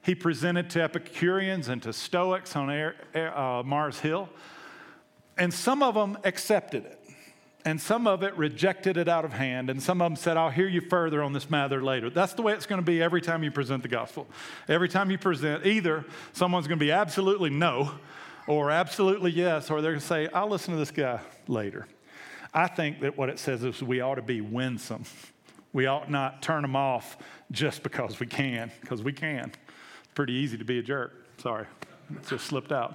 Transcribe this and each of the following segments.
He presented to Epicureans and to Stoics on Mars Hill. And some of them accepted it. And some of it rejected it out of hand. And some of them said, I'll hear you further on this matter later. That's the way it's going to be every time you present the gospel. Every time you present, either someone's going to be absolutely no or absolutely yes, or they're going to say, I'll listen to this guy later. I think that what it says is we ought to be winsome. We ought not turn them off just because we can, because we can. It's pretty easy to be a jerk. Sorry, it just slipped out.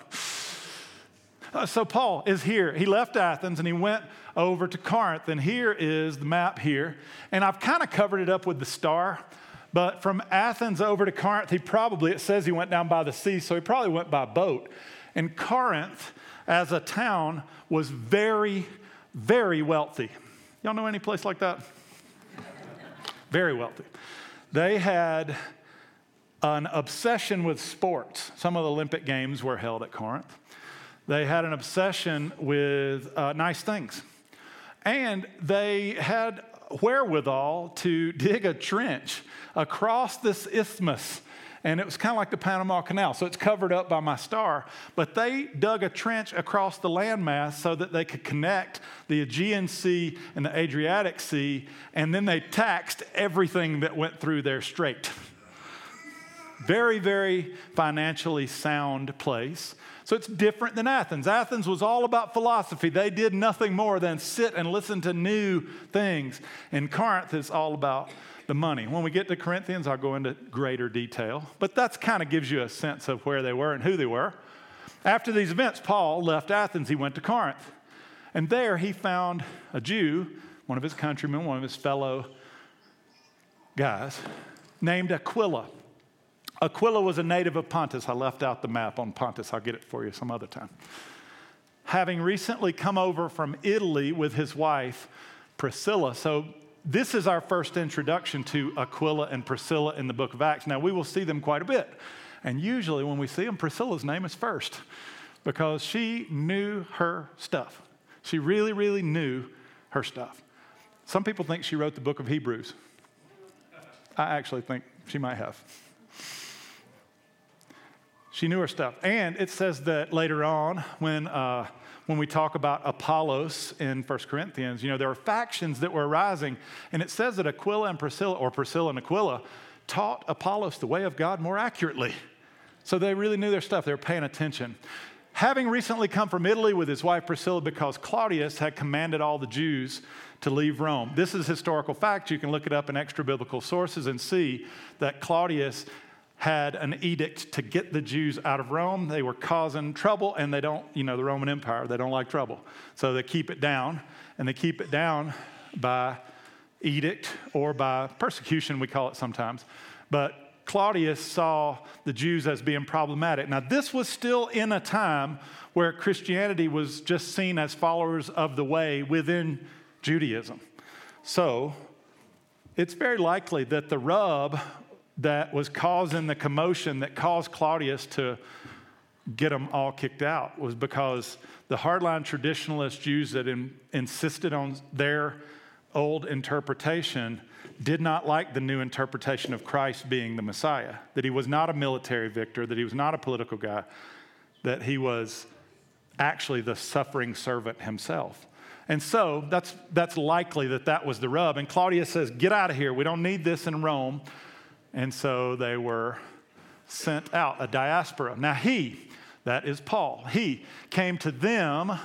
So Paul is here. He left Athens and he went over to Corinth. And here is the map here. And I've kind of covered it up with the star. But from Athens over to Corinth, it says he went down by the sea, so he probably went by boat. And Corinth, as a town, was very, very wealthy. Y'all know any place like that? Very wealthy. They had an obsession with sports. Some of the Olympic Games were held at Corinth. They had an obsession with nice things. And they had wherewithal to dig a trench across this isthmus. And it was kind of like the Panama Canal. So it's covered up by my star. But they dug a trench across the landmass so that they could connect the Aegean Sea and the Adriatic Sea. And then they taxed everything that went through their strait. Very, very financially sound place. So it's different than Athens. Athens was all about philosophy. They did nothing more than sit and listen to new things. And Corinth is all about the money. When we get to Corinthians, I'll go into greater detail. But that kind of gives you a sense of where they were and who they were. After these events, Paul left Athens. He went to Corinth. And there he found a Jew, one of his countrymen, one of his fellow guys, named Aquila. Aquila was a native of Pontus. I left out the map on Pontus. I'll get it for you some other time. Having recently come over from Italy with his wife, Priscilla. So this is our first introduction to Aquila and Priscilla in the book of Acts. Now, we will see them quite a bit. And usually when we see them, Priscilla's name is first because she knew her stuff. She really, really knew her stuff. Some people think she wrote the book of Hebrews. I actually think she might have. She knew her stuff. And it says that later on, when we talk about Apollos in 1 Corinthians, there were factions that were arising. And it says that Aquila and Priscilla, or Priscilla and Aquila, taught Apollos the way of God more accurately. So they really knew their stuff. They were paying attention. Having recently come from Italy with his wife Priscilla because Claudius had commanded all the Jews to leave Rome. This is historical fact. You can look it up in extra biblical sources and see that Claudius had an edict to get the Jews out of Rome. They were causing trouble, and they don't, the Roman Empire, they don't like trouble. So they keep it down, and they keep it down by edict or by persecution, we call it sometimes. But Claudius saw the Jews as being problematic. Now, this was still in a time where Christianity was just seen as followers of the way within Judaism. So it's very likely that the rub that was causing the commotion that caused Claudius to get them all kicked out was because the hardline traditionalist Jews that insisted on their old interpretation did not like the new interpretation of Christ being the Messiah, that he was not a military victor, that he was not a political guy, that he was actually the suffering servant himself. And so that's likely that was the rub. And Claudius says, get out of here. We don't need this in Rome. And so they were sent out, a diaspora. Now that is Paul, he came to them,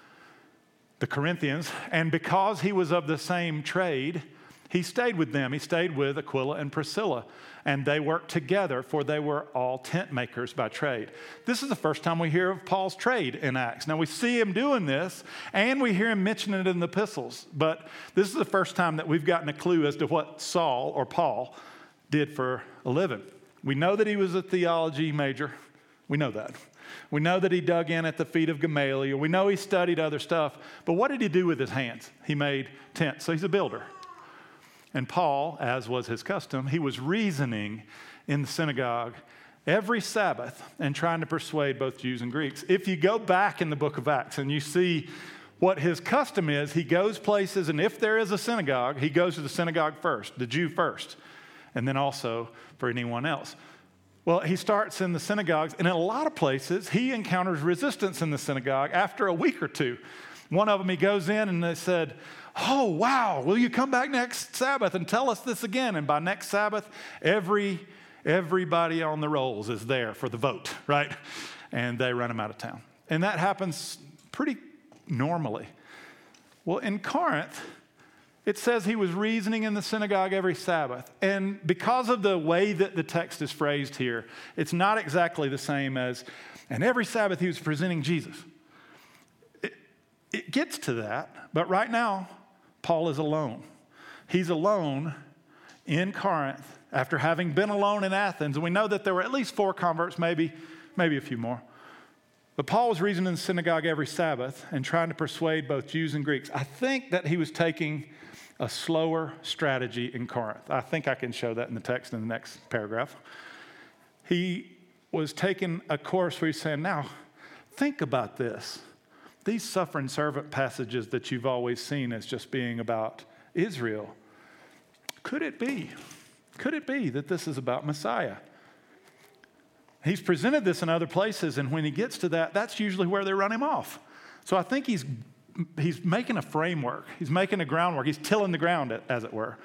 the Corinthians, and because he was of the same trade, he stayed with them. He stayed with Aquila and Priscilla, and they worked together, for they were all tent makers by trade. This is the first time we hear of Paul's trade in Acts. Now, we see him doing this, and we hear him mention it in the epistles, but this is the first time that we've gotten a clue as to what Saul or Paul did for a living. We know that he was a theology major. We know that. We know that he dug in at the feet of Gamaliel. We know he studied other stuff. But what did he do with his hands? He made tents. So he's a builder. And Paul, as was his custom, he was reasoning in the synagogue every Sabbath and trying to persuade both Jews and Greeks. If you go back in the book of Acts and you see what his custom is, he goes places, and if there is a synagogue, he goes to the synagogue first, the Jew first, and then also for anyone else. Well, he starts in the synagogues, and in a lot of places, he encounters resistance in the synagogue after a week or two. One of them, he goes in and they said, "Oh, wow, will you come back next Sabbath and tell us this again?" And by next Sabbath, everybody on the rolls is there for the vote, right? And they run him out of town. And that happens pretty normally. Well, in Corinth, it says he was reasoning in the synagogue every Sabbath. And because of the way that the text is phrased here, it's not exactly the same as, and every Sabbath he was presenting Jesus. It gets to that, but right now, Paul is alone. He's alone in Corinth after having been alone in Athens. And we know that there were at least 4 converts, maybe a few more. But Paul was reasoning in the synagogue every Sabbath and trying to persuade both Jews and Greeks. I think that he was taking a slower strategy in Corinth. I think I can show that in the text in the next paragraph. He was taking a course where he's saying, now, think about this. These suffering servant passages that you've always seen as just being about Israel, could it be that this is about Messiah? He's presented this in other places, and when he gets to that, that's usually where they run him off. So I think he's making a framework. He's making a groundwork. He's tilling the ground, as it were.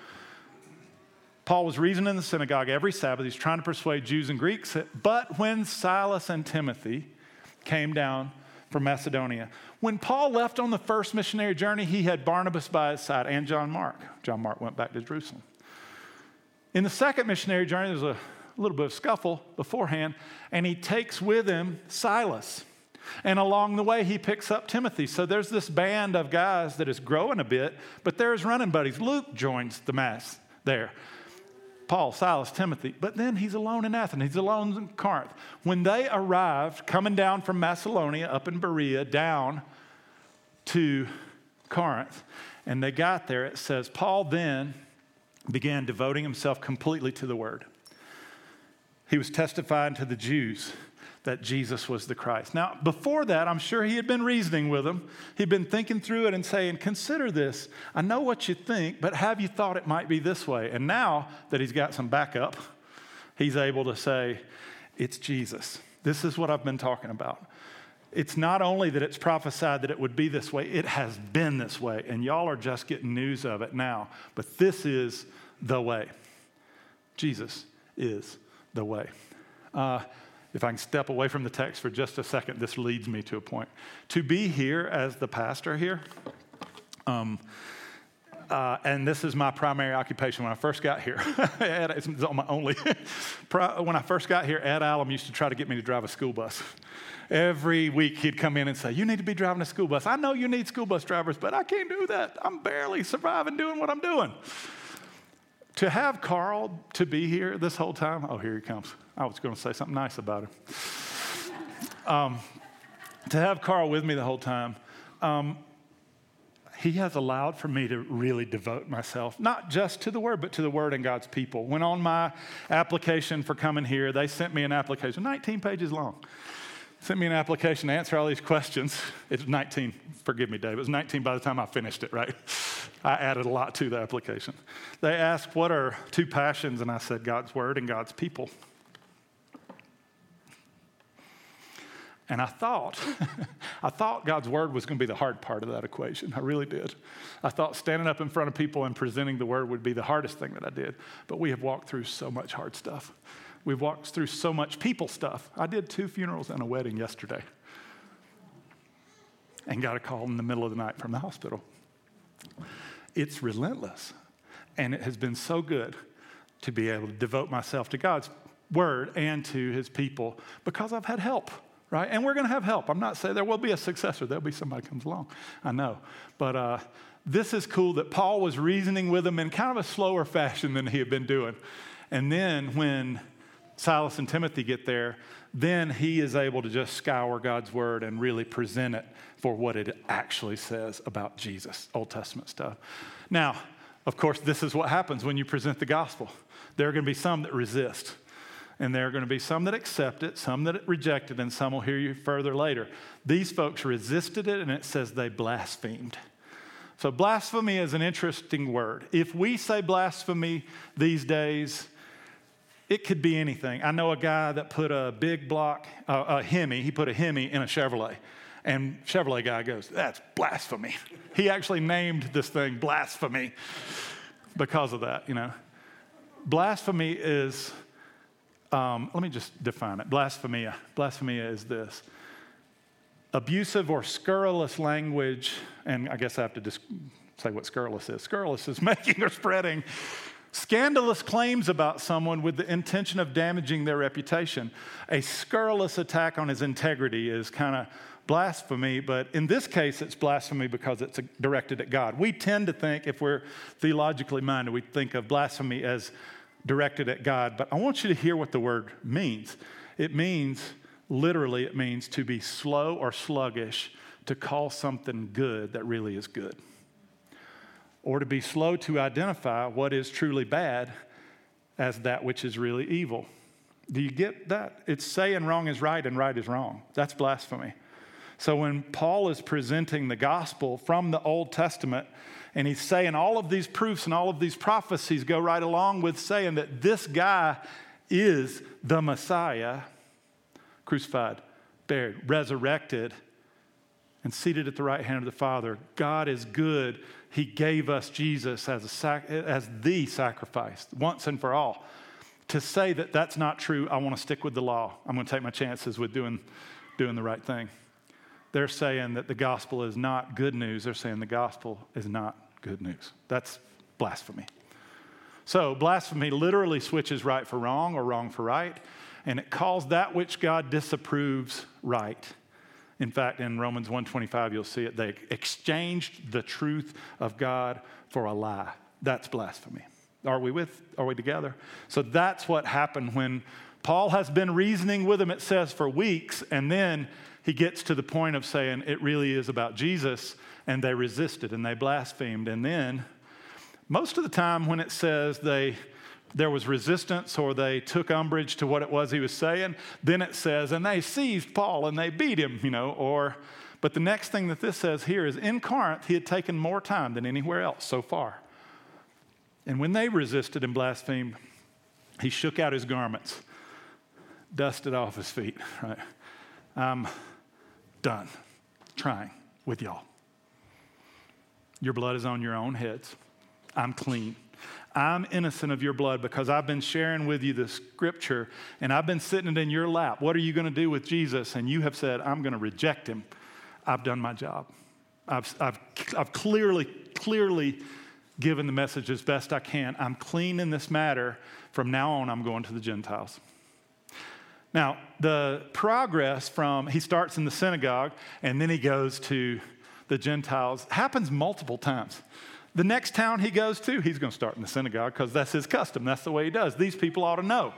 Paul was reasoning in the synagogue every Sabbath. He's trying to persuade Jews and Greeks. But when Silas and Timothy came down from Macedonia, when Paul left on the first missionary journey, he had Barnabas by his side and John Mark. John Mark went back to Jerusalem. In the second missionary journey, there's a little bit of scuffle beforehand, and he takes with him Silas. And along the way, he picks up Timothy. So there's this band of guys that is growing a bit, but there's running buddies. Luke joins the mass there. Paul, Silas, Timothy. But then he's alone in Athens. He's alone in Corinth. When they arrived, coming down from Macedonia, up in Berea, down to Corinth, and they got there, it says, Paul then began devoting himself completely to the word. He was testifying to the Jews that Jesus was the Christ. Now, before that, I'm sure he had been reasoning with them. He'd been thinking through it and saying, consider this. I know what you think, but have you thought it might be this way? And now that he's got some backup, he's able to say, it's Jesus. This is what I've been talking about. It's not only that it's prophesied that it would be this way, it has been this way. And y'all are just getting news of it now. But this is the way. Jesus is the way. If I can step away from the text for just a second, this leads me to a point. To be here as the pastor here, and this is my primary occupation when I first got here. It's my only. When I first got here, Ed Allen used to try to get me to drive a school bus. Every week he'd come in and say, you need to be driving a school bus. I know you need school bus drivers, but I can't do that. I'm barely surviving doing what I'm doing. To have Carl to be here this whole time, oh, here he comes. I was going to say something nice about him. To have Carl with me the whole time, he has allowed for me to really devote myself, not just to the Word, but to the Word and God's people. When on my application for coming here, they sent me an application, 19 pages long. Sent me an application to answer all these questions. It's 19, forgive me, Dave. It was 19 by the time I finished it, right? I added a lot to the application. They asked, what are 2 passions? And I said, God's Word and God's people. And I thought God's Word was going to be the hard part of that equation. I really did. I thought standing up in front of people and presenting the Word would be the hardest thing that I did. But we have walked through so much hard stuff. We've walked through so much people stuff. I did 2 funerals and a wedding yesterday and got a call in the middle of the night from the hospital. It's relentless, and it has been so good to be able to devote myself to God's Word and to His people because I've had help, right? And we're going to have help. I'm not saying there will be a successor. There'll be somebody comes along. I know. But this is cool that Paul was reasoning with them in kind of a slower fashion than he had been doing. And then when Silas and Timothy get there, then he is able to just scour God's Word and really present it for what it actually says about Jesus, Old Testament stuff. Now, of course, this is what happens when you present the gospel. There are going to be some that resist, and there are going to be some that accept it, some that reject it, and some will hear you further later. These folks resisted it, and it says they blasphemed. So blasphemy is an interesting word. If we say blasphemy these days, It could be anything. I know a guy that put a big block, a Hemi, he put a Hemi in a Chevrolet. And Chevrolet guy goes, that's blasphemy. He actually named this thing blasphemy because of that, you know. Blasphemy is, let me just define it. Blasphemia. Blasphemia is this: abusive or scurrilous language, and I guess I have to just say what scurrilous is. Scurrilous is making or spreading scandalous claims about someone with the intention of damaging their reputation. A scurrilous attack on his integrity is kind of blasphemy, but in this case, it's blasphemy because it's directed at God. We tend to think, if we're theologically minded, we think of blasphemy as directed at God, but I want you to hear what the word means. It means, literally, it means to be slow or sluggish to call something good that really is good, or to be slow to identify what is truly bad as that which is really evil. Do you get that? It's saying wrong is right and right is wrong. That's blasphemy. So when Paul is presenting the gospel from the Old Testament, and he's saying all of these proofs and all of these prophecies go right along with saying that this guy is the Messiah, crucified, buried, resurrected, and seated at the right hand of the Father. God is good. He gave us Jesus as the sacrifice once and for all. To say that that's not true, I want to stick with the law. I'm going to take my chances with doing the right thing. They're saying that the gospel is not good news. They're saying the gospel is not good news. That's blasphemy. So blasphemy literally switches right for wrong or wrong for right, and it calls that which God disapproves right. In fact, in Romans 1:25, you'll see it. They exchanged the truth of God for a lie. That's blasphemy. Are we together? So that's what happened when Paul has been reasoning with them, it says, for weeks, and then he gets to the point of saying it really is about Jesus, and they resisted and they blasphemed. And then most of the time when it says there was resistance or they took umbrage to what it was he was saying, then it says, and they seized Paul and they beat him, but the next thing that this says here is in Corinth, he had taken more time than anywhere else so far. And when they resisted and blasphemed, he shook out his garments, dusted off his feet, right? I'm done trying with y'all. Your blood is on your own heads. I'm clean. I'm innocent of your blood because I've been sharing with you the scripture and I've been sitting it in your lap. What are you going to do with Jesus? And you have said, I'm going to reject him. I've done my job. I've clearly given the message as best I can. I'm clean in this matter. From now on, I'm going to the Gentiles. Now, the progress he starts in the synagogue and then he goes to the Gentiles, happens multiple times. The next town he goes to, he's going to start in the synagogue because that's his custom. That's the way he does. These people ought to know.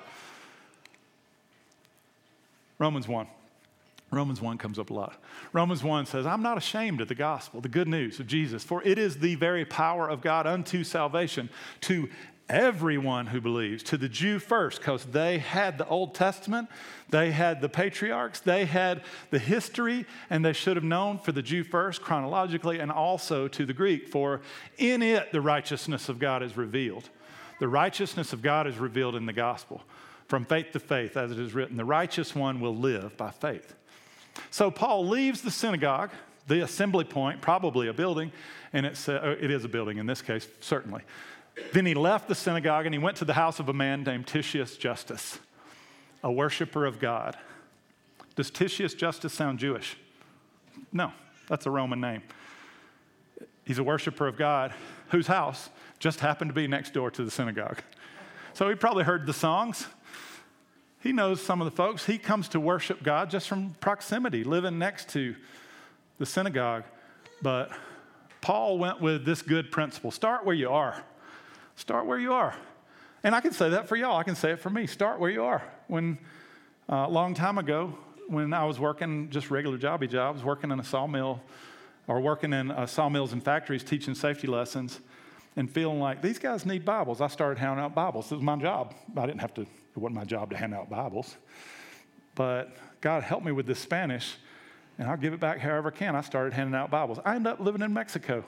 Romans 1. Romans 1 comes up a lot. Romans 1 says, I'm not ashamed of the gospel, the good news of Jesus, for it is the very power of God unto salvation to everyone who believes, to the Jew first, because they had the Old Testament, they had the patriarchs, they had the history, and they should have known for the Jew first chronologically, and also to the Greek, for in it the righteousness of God is revealed. The righteousness of God is revealed in the gospel. From faith to faith, as it is written, the righteous one will live by faith. So Paul leaves the synagogue, the assembly point, probably a building, and it is a building in this case, certainly. Then he left the synagogue and he went to the house of a man named Titius Justus, a worshiper of God. Does Titius Justus sound Jewish? No, that's a Roman name. He's a worshiper of God whose house just happened to be next door to the synagogue. So he probably heard the songs. He knows some of the folks. He comes to worship God just from proximity, living next to the synagogue. But Paul went with this good principle. Start where you are. Start where you are. And I can say that for y'all. I can say it for me. Start where you are. When a long time ago, when I was working just regular jobby jobs, working in a sawmill or working in sawmills and factories teaching safety lessons and feeling like these guys need Bibles, I started handing out Bibles. It was my job. It wasn't my job to hand out Bibles. But God helped me with this Spanish, and I'll give it back however I can. I started handing out Bibles. I ended up living in Mexico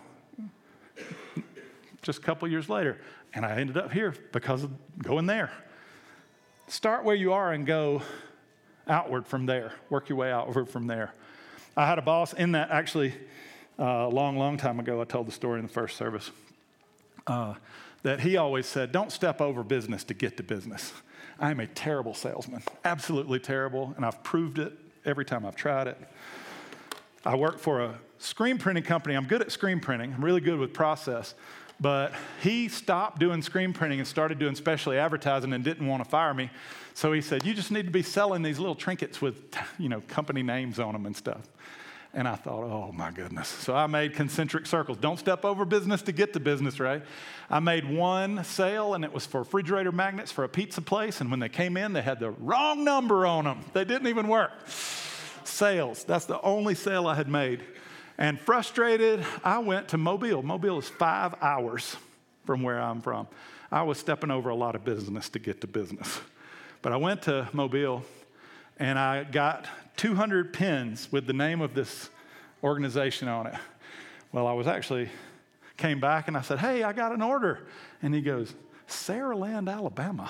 just a couple years later, and I ended up here because of going there. Start where you are and go outward from there. Work your way outward from there. I had a boss in that, actually, a long time ago. I told the story in the first service, that he always said, don't step over business to get to business. I am a terrible salesman, absolutely terrible, and I've proved it every time I've tried it. I work for a screen printing company. I'm good at screen printing. I'm really good with process. But he stopped doing screen printing and started doing specialty advertising and didn't want to fire me. So he said, you just need to be selling these little trinkets with, company names on them and stuff. And I thought, oh my goodness. So I made concentric circles. Don't step over business to get to business, right? I made one sale, and it was for refrigerator magnets for a pizza place. And when they came in, they had the wrong number on them. They didn't even work. Sales. That's the only sale I had made. And frustrated, I went to Mobile. Mobile is 5 hours from where I'm from. I was stepping over a lot of business to get to business. But I went to Mobile, and I got 200 pins with the name of this organization on it. Well, came back, and I said, hey, I got an order. And he goes, Saraland, Alabama.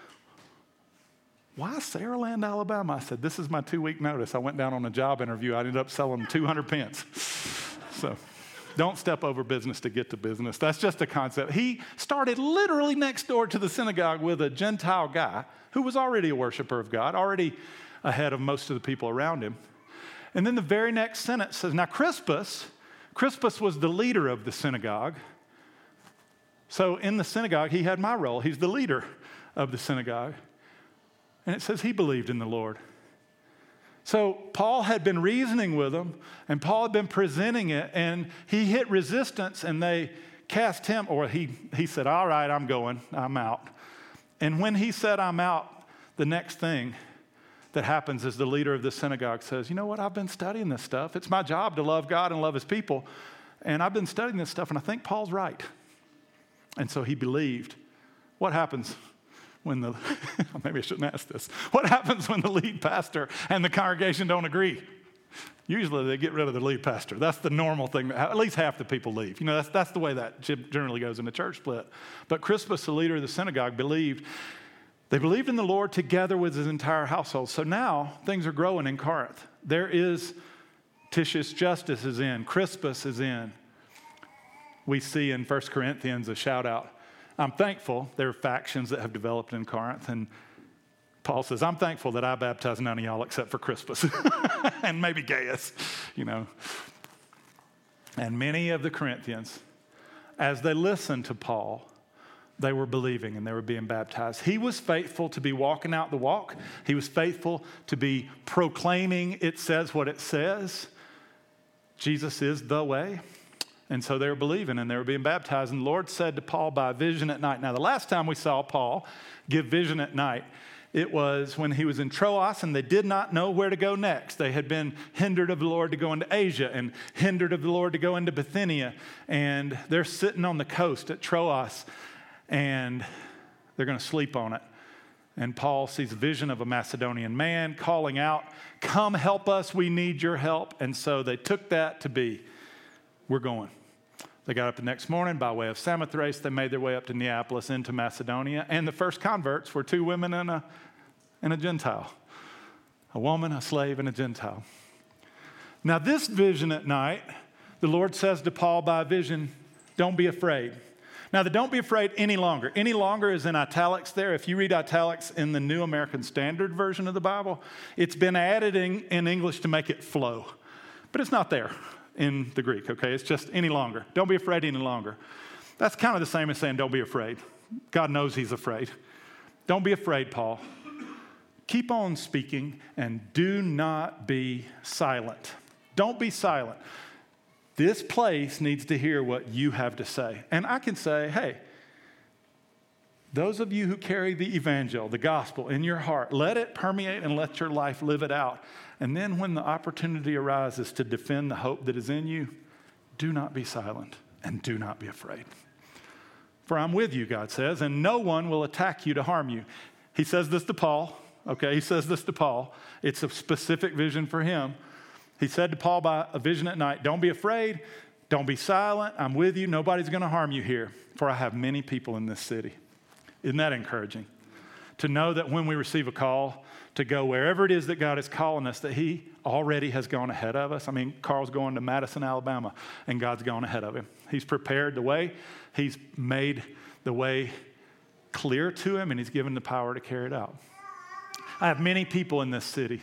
Why Saraland, Alabama? I said, this is my 2-week notice. I went down on a job interview. I ended up selling 200 pins. So don't step over business to get to business. That's just a concept. He started literally next door to the synagogue with a Gentile guy who was already a worshiper of God, already ahead of most of the people around him. And then the very next sentence says, now Crispus was the leader of the synagogue. So in the synagogue, he had my role. He's the leader of the synagogue. And it says he believed in the Lord. So Paul had been reasoning with them, and Paul had been presenting it, and he hit resistance, and they cast him, or he said, all right, I'm going, I'm out. And when he said, I'm out, the next thing that happens is the leader of the synagogue says, you know what, I've been studying this stuff. It's my job to love God and love his people, and I've been studying this stuff, and I think Paul's right. And so he believed. What happens when maybe I shouldn't ask this. What happens when the lead pastor and the congregation don't agree? Usually they get rid of the lead pastor. That's the normal thing. At least half the people leave. That's the way that generally goes in a church split. But Crispus, the leader of the synagogue, believed. They believed in the Lord together with his entire household. So now things are growing in Corinth. There is Titius Justus is in. Crispus is in. We see in 1 Corinthians a shout out. I'm thankful there are factions that have developed in Corinth, and Paul says, I'm thankful that I baptized none of y'all except for Crispus and maybe Gaius, And many of the Corinthians, as they listened to Paul, they were believing and they were being baptized. He was faithful to be walking out the walk. He was faithful to be proclaiming it says what it says. Jesus is the way. And so they were believing and they were being baptized. And the Lord said to Paul by vision at night. Now, the last time we saw Paul give vision at night, it was when he was in Troas and they did not know where to go next. They had been hindered of the Lord to go into Asia and hindered of the Lord to go into Bithynia. And they're sitting on the coast at Troas and they're going to sleep on it. And Paul sees a vision of a Macedonian man calling out, come help us, we need your help. And so they took that to be, we're going. They got up the next morning by way of Samothrace. They made their way up to Neapolis into Macedonia. And the first converts were 2 women and a Gentile. A woman, a slave, and a Gentile. Now this vision at night, the Lord says to Paul by vision, don't be afraid. Now the don't be afraid any longer. Any longer is in italics there. If you read italics in the New American Standard Version of the Bible, it's been added in English to make it flow. But it's not there in the Greek, okay? It's just any longer. Don't be afraid any longer. That's kind of the same as saying don't be afraid. God knows he's afraid. Don't be afraid, Paul. Keep on speaking and do not be silent. Don't be silent. This place needs to hear what you have to say. And I can say, hey, those of you who carry the evangel, the gospel in your heart, let it permeate and let your life live it out. And then when the opportunity arises to defend the hope that is in you, do not be silent and do not be afraid. For I'm with you, God says, and no one will attack you to harm you. He says this to Paul, okay? He says this to Paul. It's a specific vision for him. He said to Paul by a vision at night, don't be afraid, don't be silent, I'm with you, nobody's going to harm you here, for I have many people in this city. Isn't that encouraging? to know that when we receive a call to go wherever it is that God is calling us, that he already has gone ahead of us. I mean, Carl's going to Madison, Alabama, and God's gone ahead of him. He's prepared the way. He's made the way clear to him, and he's given the power to carry it out. I have many people in this city,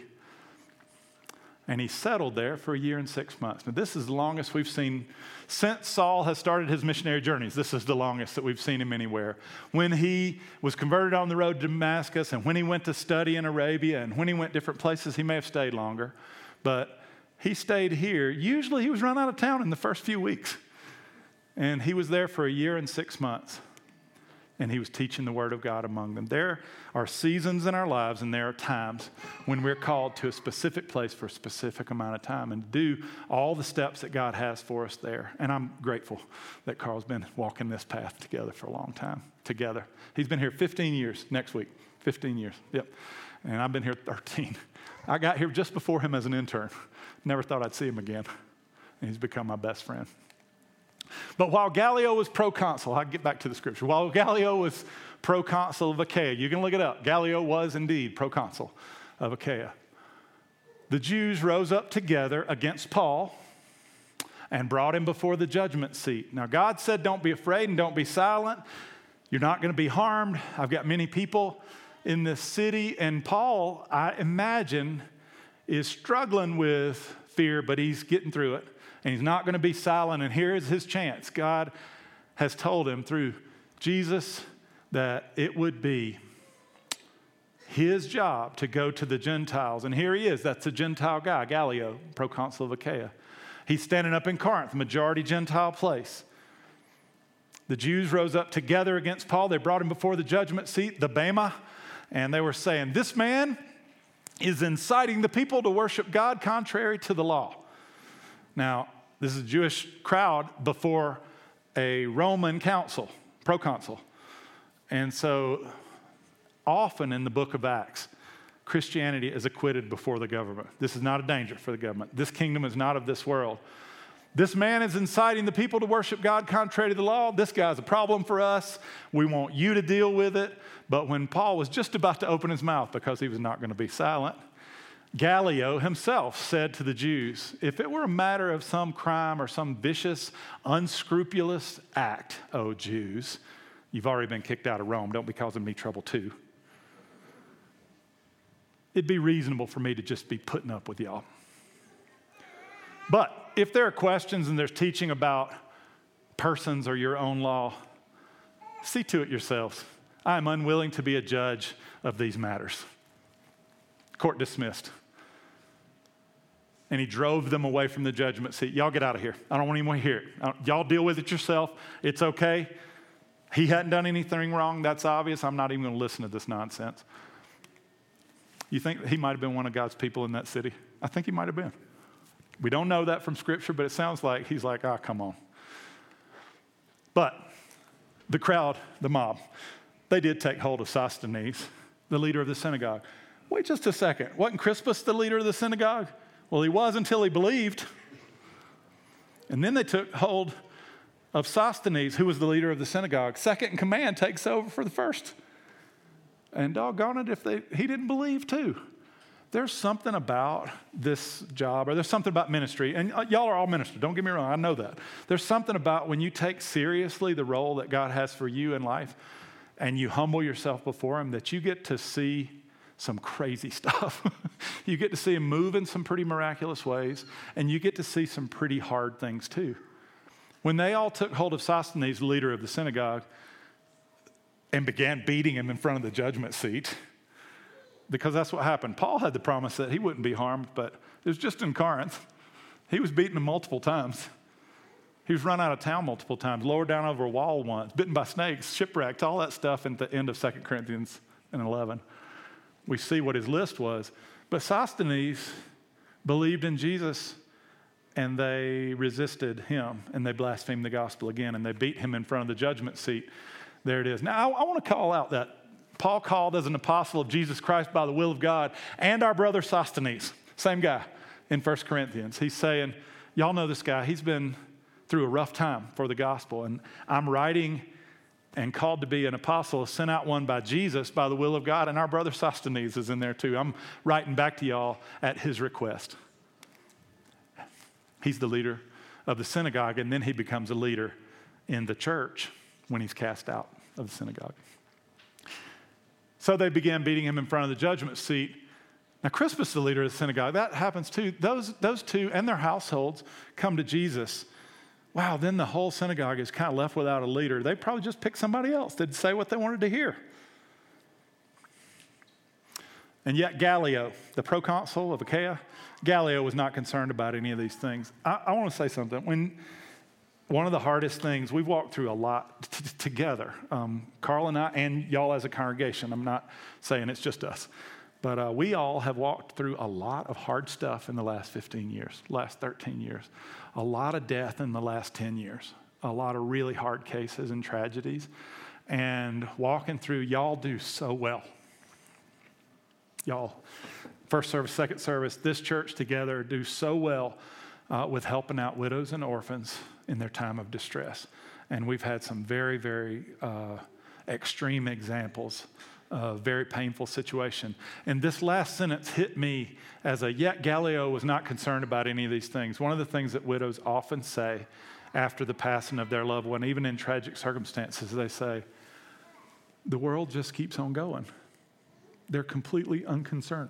and he settled there for 1 year and 6 months. Now, this is the longest we've seen since Saul has started his missionary journeys. This is the longest that we've seen him anywhere. When he was converted on the road to Damascus, and when he went to study in Arabia, and when he went different places, he may have stayed longer. But he stayed here. Usually he was run out of town in the first few weeks. And he was there for 1 year and 6 months. And he was teaching the word of God among them. There are seasons in our lives, and there are times when we're called to a specific place for a specific amount of time and do all the steps that God has for us there. And I'm grateful that Carl's been walking this path together for a long time, together. He's been here 15 years next week, 15 years, yep. And I've been here 13. I got here just before him as an intern. Never thought I'd see him again. And he's become my best friend. But while Gallio was proconsul, I'll get back to the scripture. While Gallio was proconsul of Achaia, you can look it up. Gallio was indeed proconsul of Achaia. The Jews rose up together against Paul and brought him before the judgment seat. Now, God said, don't be afraid and don't be silent. You're not going to be harmed. I've got many people in this city. And Paul, I imagine, is struggling with fear, but he's getting through it. And he's not going to be silent, and here is his chance. God has told him through Jesus that it would be his job to go to the Gentiles. And here he is. That's a Gentile guy, Gallio, proconsul of Achaia. He's standing up in Corinth, majority Gentile place. The Jews rose up together against Paul. They brought him before the judgment seat, the Bema, and they were saying, this man is inciting the people to worship God contrary to the law. Now, this is a Jewish crowd before a Roman council, proconsul. And so often in the book of Acts, Christianity is acquitted before the government. This is not a danger for the government. This kingdom is not of this world. This man is inciting the people to worship God contrary to the law. This guy's a problem for us. We want you to deal with it. But when Paul was just about to open his mouth because he was not going to be silent, Gallio himself said to the Jews, if it were a matter of some crime or some vicious, unscrupulous act, O Jews, you've already been kicked out of Rome. Don't be causing me trouble too. It'd be reasonable for me to just be putting up with y'all. But if there are questions and there's teaching about persons or your own law, see to it yourselves. I am unwilling to be a judge of these matters. Court dismissed. And he drove them away from the judgment seat. Y'all get out of here. I don't even want to hear it. Y'all deal with it yourself. It's okay. He hadn't done anything wrong. That's obvious. I'm not even going to listen to this nonsense. You think he might have been one of God's people in that city? I think he might have been. We don't know that from Scripture, but it sounds like he's like, come on. But the crowd, the mob, they did take hold of Sosthenes, the leader of the synagogue. Wait just a second. Wasn't Crispus the leader of the synagogue? Well, he was until he believed. And then they took hold of Sosthenes, who was the leader of the synagogue. Second in command takes over for the first. And doggone it if he didn't believe too. There's something about this job, or there's something about ministry, and y'all are all ministers, don't get me wrong, I know that. There's something about when you take seriously the role that God has for you in life, and you humble yourself before him, that you get to see some crazy stuff. You get to see him move in some pretty miraculous ways, and you get to see some pretty hard things too. When they all took hold of Sosthenes, the leader of the synagogue, and began beating him in front of the judgment seat, because that's what happened. Paul had the promise that he wouldn't be harmed, but it was just in Corinth. He was beaten him multiple times. He was run out of town multiple times, lowered down over a wall once, bitten by snakes, shipwrecked, all that stuff at the end of 2 Corinthians 11. We see what his list was. But Sosthenes believed in Jesus, and they resisted him, and they blasphemed the gospel again, and they beat him in front of the judgment seat. There it is. Now, I want to call out that Paul called as an apostle of Jesus Christ by the will of God, and our brother Sosthenes, same guy in 1 Corinthians. He's saying, y'all know this guy. He's been through a rough time for the gospel, and I'm writing and called to be an apostle, sent out one by Jesus by the will of God, and our brother Sosthenes is in there too. I'm writing back to y'all at his request. He's the leader of the synagogue, and then he becomes a leader in the church when he's cast out of the synagogue. So they began beating him in front of the judgment seat. Now, Crispus, the leader of the synagogue, that happens too. Those two and their households come to Jesus. Wow, then the whole synagogue is kind of left without a leader. They probably just picked somebody else to say what they wanted to hear. And yet Gallio, the proconsul of Achaia, Gallio was not concerned about any of these things. I want to say something. One of the hardest things, we've walked through a lot together, Carl and I, and y'all as a congregation. I'm not saying it's just us. But we all have walked through a lot of hard stuff in the last 15 years, last 13 years. A lot of death in the last 10 years. A lot of really hard cases and tragedies. And walking through, y'all do so well. Y'all, first service, second service, this church together do so well with helping out widows and orphans in their time of distress. And we've had some very, very extreme examples. A very painful situation. And this last sentence hit me as yet Gallio was not concerned about any of these things. One of the things that widows often say after the passing of their loved one, even in tragic circumstances, they say, the world just keeps on going. They're completely unconcerned.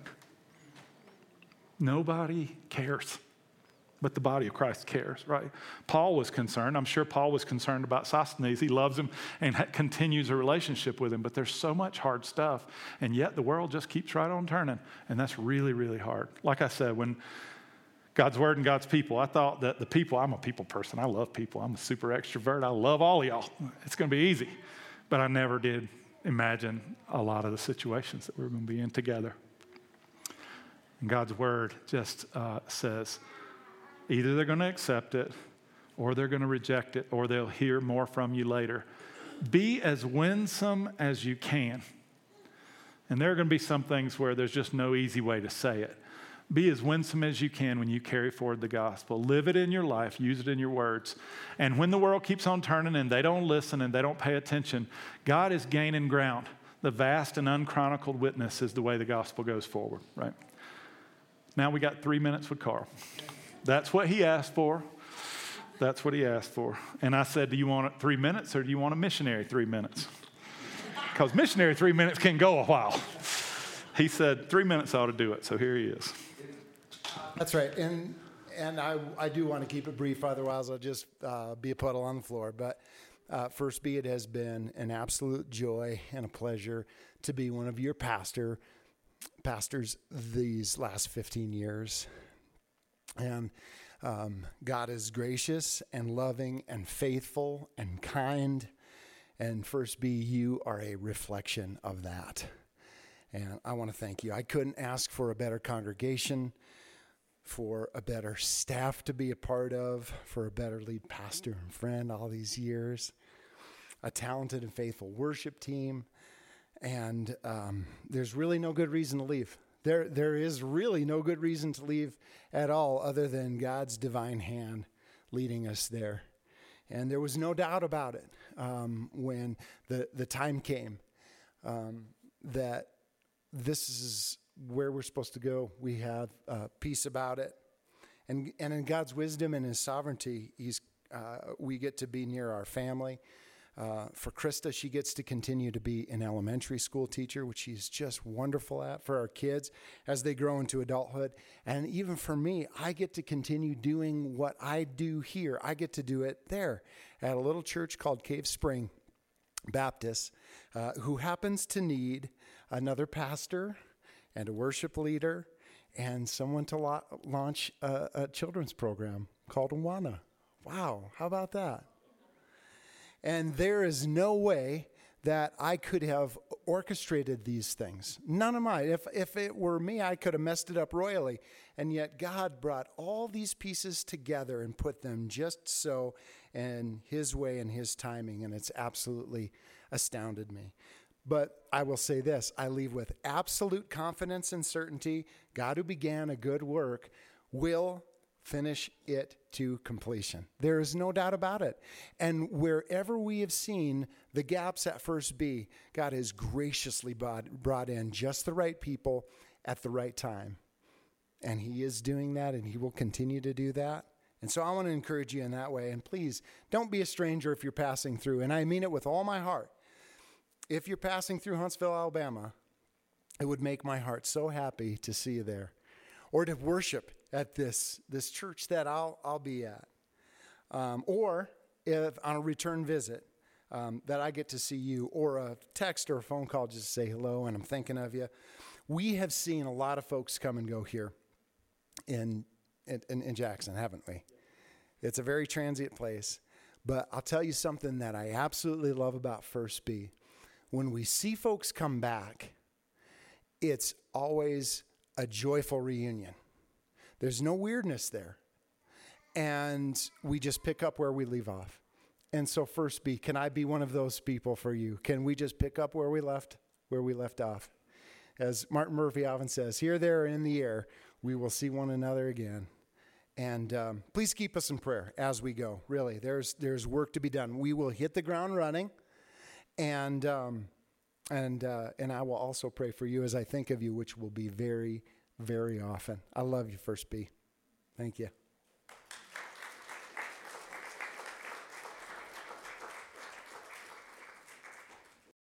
Nobody cares. But the body of Christ cares, right? Paul was concerned. I'm sure Paul was concerned about Sosthenes. He loves him and continues a relationship with him. But there's so much hard stuff. And yet the world just keeps right on turning. And that's really, really hard. Like I said, when God's word and God's people, I thought that the people, I'm a people person. I love people. I'm a super extrovert. I love all of y'all. It's going to be easy. But I never did imagine a lot of the situations that we're going to be in together. And God's word just says, either they're going to accept it, or they're going to reject it, or they'll hear more from you later. Be as winsome as you can. And there are going to be some things where there's just no easy way to say it. Be as winsome as you can when you carry forward the gospel. Live it in your life. Use it in your words. And when the world keeps on turning and they don't listen and they don't pay attention, God is gaining ground. The vast and unchronicled witness is the way the gospel goes forward, right? Now we got 3 minutes with Carl. That's what he asked for. That's what he asked for. And I said, do you want 3 minutes or do you want a missionary 3 minutes? Because missionary 3 minutes can go a while. He said 3 minutes ought to do it, so here he is. That's right. And I do want to keep it brief, otherwise I'll just be a puddle on the floor. But First Be, it has been an absolute joy and a pleasure to be one of your pastors these last 15 years. And God is gracious and loving and faithful and kind. And First Be, you are a reflection of that. And I want to thank you. I couldn't ask for a better congregation, for a better staff to be a part of, for a better lead pastor and friend all these years, a talented and faithful worship team. And there's really no good reason to leave. There is really no good reason to leave at all other than God's divine hand leading us there. And there was no doubt about it when the time came that this is where we're supposed to go. We have peace about it. And in God's wisdom and his sovereignty, we get to be near our family. For Krista, she gets to continue to be an elementary school teacher, which she's just wonderful at, for our kids as they grow into adulthood. And even for me, I get to continue doing what I do here. I get to do it there at a little church called Cave Spring Baptist, who happens to need another pastor and a worship leader and someone to launch a children's program called Awana. Wow, how about that? And there is no way that I could have orchestrated these things. None of mine. If it were me, I could have messed it up royally. And yet God brought all these pieces together and put them just so in his way and his timing. And it's absolutely astounded me. But I will say this, I leave with absolute confidence and certainty. God who began a good work will Finish it to completion. There is no doubt about it. And wherever we have seen the gaps at First B, God has graciously brought in just the right people at the right time. And he is doing that, and he will continue to do that. And so I want to encourage you in that way. And please, don't be a stranger if you're passing through. And I mean it with all my heart. If you're passing through Huntsville, Alabama, it would make my heart so happy to see you there. Or to worship at this church that I'll be at. Or if on a return visit that I get to see you, or a text or a phone call just to say hello and I'm thinking of you. We have seen a lot of folks come and go here in Jackson, haven't we? It's a very transient place. But I'll tell you something that I absolutely love about First B. When we see folks come back, it's always a joyful reunion. There's no weirdness there. And we just pick up where we leave off. And so First B, can I be one of those people for you? Can we just pick up where we left off? As Martin Murphy often says, here, there, and in the air, we will see one another again. And please keep us in prayer as we go. Really, there's work to be done. We will hit the ground running, and I will also pray for you as I think of you, which will be very, very often. I love you, First B. Thank you.